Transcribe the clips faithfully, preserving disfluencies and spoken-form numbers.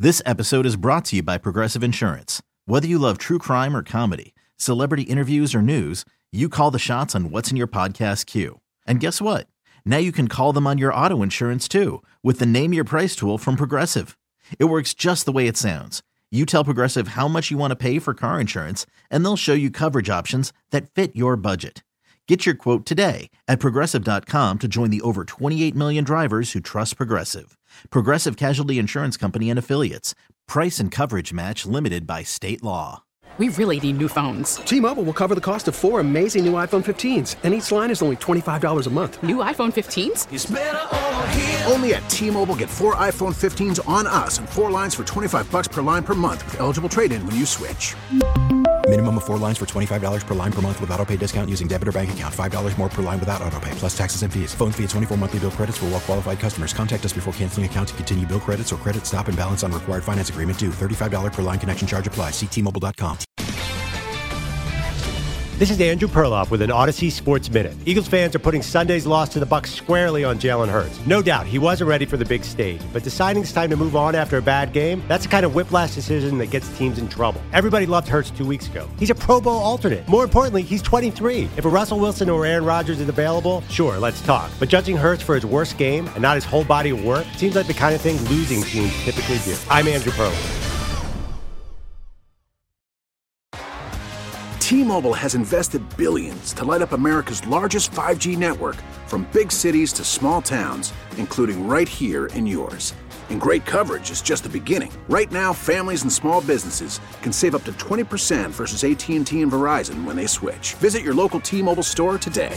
This episode is brought to you by Progressive Insurance. Whether you love true crime or comedy, celebrity interviews or news, you call the shots on what's in your podcast queue. And guess what? Now you can call them on your auto insurance too with the Name Your Price tool from Progressive. It works just the way it sounds. You tell Progressive how much you want to pay for car insurance, and they'll show you coverage options that fit your budget. Get your quote today at Progressive dot com to join the over twenty-eight million drivers who trust Progressive. Progressive Casualty Insurance Company and Affiliates. Price and coverage match limited by state law. We really need new phones. T-Mobile will cover the cost of four amazing new iPhone fifteens, and each line is only twenty-five dollars a month. New iPhone fifteens? It's better over here. Only at T-Mobile, get four iPhone fifteens on us and four lines for twenty-five bucks per line per month with eligible trade-in when you switch. Minimum of four lines for twenty-five dollars per line per month with autopay discount using debit or bank account. five dollars more per line without autopay, plus taxes and fees. Phone fee at twenty-four monthly bill credits for well-qualified customers. Contact us before canceling account to continue bill credits or credit stop and balance on required finance agreement due. thirty-five dollars per line connection charge applies. See T Mobile dot com. This is Andrew Perloff with an Odyssey Sports Minute. Eagles fans are putting Sunday's loss to the Bucs squarely on Jalen Hurts. No doubt, he wasn't ready for the big stage, but deciding it's time to move on after a bad game, that's the kind of whiplash decision that gets teams in trouble. Everybody loved Hurts two weeks ago. He's a Pro Bowl alternate. More importantly, he's twenty-three. If a Russell Wilson or Aaron Rodgers is available, sure, let's talk. But judging Hurts for his worst game and not his whole body of work seems like the kind of thing losing teams typically do. I'm Andrew Perloff. T-Mobile has invested billions to light up America's largest five G network, from big cities to small towns, including right here in yours. And great coverage is just the beginning. Right now, families and small businesses can save up to twenty percent versus A T and T and Verizon when they switch. Visit your local T-Mobile store today.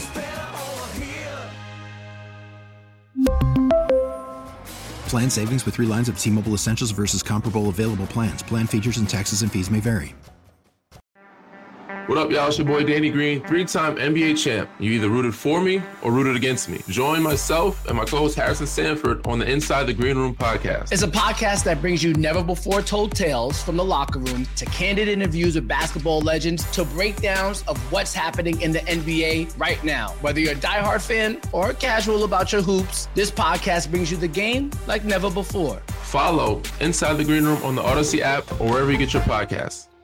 Plan savings with three lines of T-Mobile Essentials versus comparable available plans. Plan features and taxes and fees may vary. What up, y'all? It's your boy Danny Green, three-time N B A champ. You either rooted for me or rooted against me. Join myself and my co-host Harrison Sanford on the Inside the Green Room podcast. It's a podcast that brings you never-before-told tales from the locker room to candid interviews with basketball legends to breakdowns of what's happening in the N B A right now. Whether you're a diehard fan or casual about your hoops, this podcast brings you the game like never before. Follow Inside the Green Room on the Odyssey app or wherever you get your podcasts.